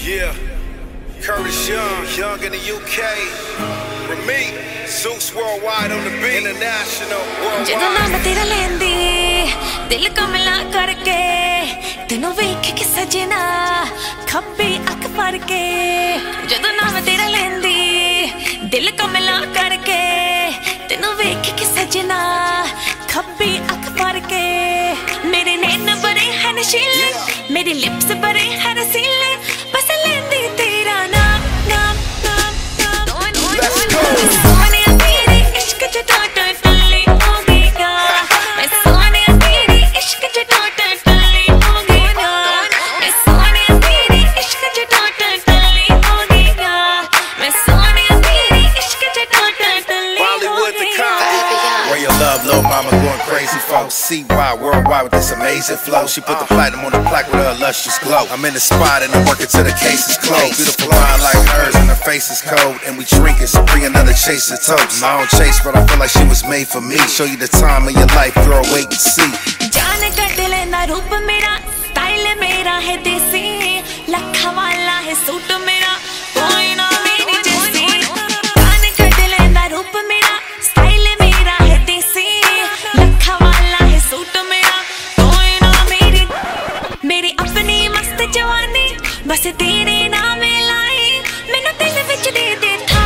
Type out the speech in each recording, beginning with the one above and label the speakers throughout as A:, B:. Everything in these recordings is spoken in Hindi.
A: Yeah, Curtis Young, Young in the UK. Remy, Zeus worldwide on the beat. International,
B: ਜਦੋਂ
A: worldwide.
B: ਨਾਮ ਤੇਰਾ ਲੈਂਦੀ ਦਿਲ ਕਮਲਾ ਕਰਕੇ ਤੈਨੂੰ ਵੇਖ ਕੇ ਸਜਣਾ ਖੱਬੀ ਅੱਖ ਭਰ ਕੇ ਜਦੋਂ ਨਾਮ ਤੇਰਾ ਲੈਂਦੀ ਦਿਲ ਕਮਲਾ ਕਰਕੇ ਤੈਨੂੰ ਵੇਖ ਕੇ ਸਜਣਾ ਖੱਬੀ ਅੱਖ ਭਰ ਕੇ ਮੇਰੇ ਨੈਣ ਬੜੇ ਹਨ ਨਸ਼ੀਲੇ ਮੇਰੀ ਲਿਪਸ ਬੜੇ ਹਨ ਰਸੀਲੇ ਬਸ ਲੈਂਦੀ ਤੇਰਾ ਨਾਮ ਨਾਮ ਨਾਮ ਨਾਮ
A: Let's go.
B: ਸੋਹਣਿਆ ਤੇਰੇ ਇਸ਼ਕ ਚ ਟੋਟਾ ਟੱਲੀ ਹੋ ਗਈਗਾ ਮੈਂ ਸੋਹਣਿਆ ਤੇਰੇ ਇਸ਼ਕ ਚ ਟੋਟਾ ਟੱਲੀ ਹੋ ਗਈਗਾ ਮੈਂ ਸੋਹਣਿਆ ਤੇਰੇ ਇਸ਼ਕ ਚ ਟੋਟਾ ਟੱਲੀ ਹੋ ਗਈਗਾ ਮੈਂ ਸੋਹਣਿਆ ਤੇਰੇ ਇਸ਼ਕ ਚ ਟੋਟਾ ਟੱਲੀ ਹੋ
A: Bollywood the
B: ਗਈਗਾ
A: Compton.
C: Where your love, little mama, going crazy, folks. CY worldwide with this amazing flow. She put the platinum on the plaque with her luscious glow. I'm in the spot and I'm working till the case is closed. Beautiful mind like hers and her face is cold. And we drinking, so bring another chaser toast. I don't chase, but I feel like she was made for me. Show you the time of your life, girl, wait and see.
B: जान कट लेना रूप मेरा स्टाइल मेरा है देसी लखा वाला है सूट मेरा कोई ना मेरी जैसी जान कट लेना रूप मेरा स्टाइल मेरा है देसी लखा वाला है सूट मेरा कोई ना मेरी अपनी मस्त जवानी बस तेरे नाम लाई मैनू दिल विच दे दे था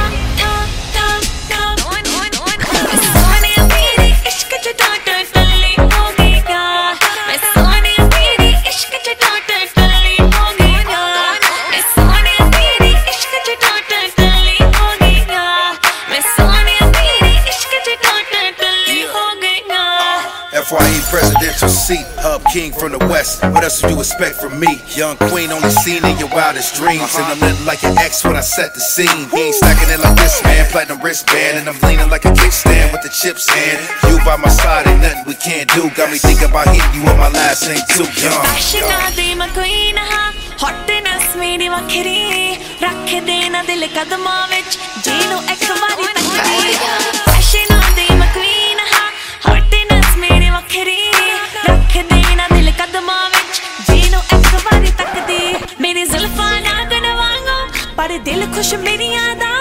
B: सोने तेरे इश्क च टोटा टल्ली हो गईगा मैं सोने तेरे इश्क च टोटा टल्ली हो गईगा मैं सोने तेरे इश्क च टोटा टल्ली हो गईगा मैं सोने तेरे इश्क च टोटा टल्ली हो गईगा
C: FYE presidential seat, hub king from the west. What else would you expect from me? Young queen only seen in your wildest dreams. And I'm nothing like your ex when I set the scene. He ain't stacking it like this, man. Platinum wristband. And I'm leaning like a kickstand with the chips in. You by my side ain't nothing we can't do. Got me thinking about hitting you when my last ain't too young.
B: Fashion दी मैं queen हाँ hotness मेरी वखरी रख देना दिल कदमां विच जीनू एक बारी तकदी Fashion दी मैं queen हाँ hotness मेरी वखरी रख देना दिल कदमां विच जीनू एक बारी तकदी मेरी जुल्फां नागन वांगू पर दिल खुश मेरी यादां